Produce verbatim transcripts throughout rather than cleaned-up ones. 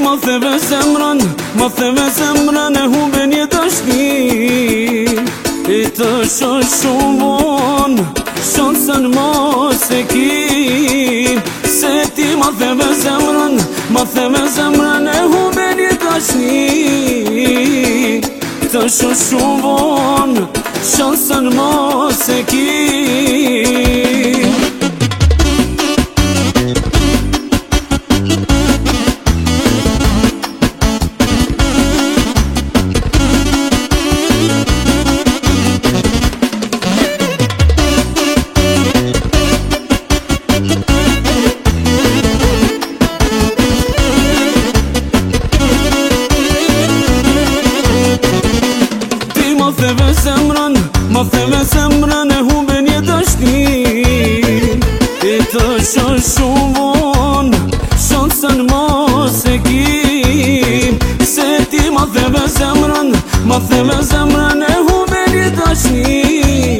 ma theve zemrën, ma theve zemrën e humbin një dështi. I të shoshumon, shansën mos e ki. Se ti ma theve zemrën, ma theve zemrën e humbin një dështi. Të shoshumon, shansën mos e ki. Ma theve zemrën, ma theve zemrën e humbin një dështi. I të shoshumon, shansën mos e ki. Se ti ma theve zemrën, ma theve zemrën e humbin një dështi.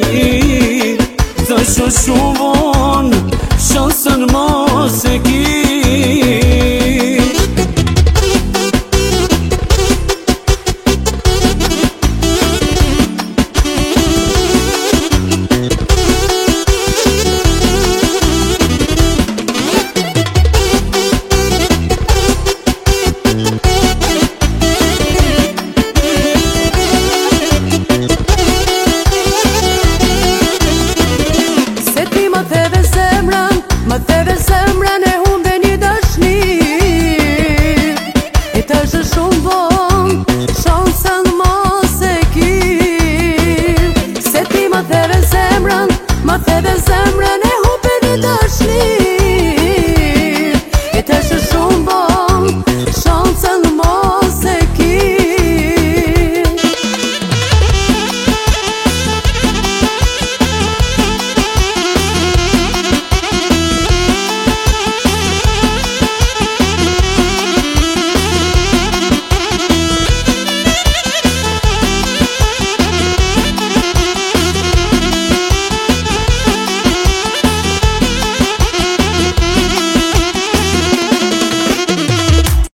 Të shoshumon, shansën mos e ki.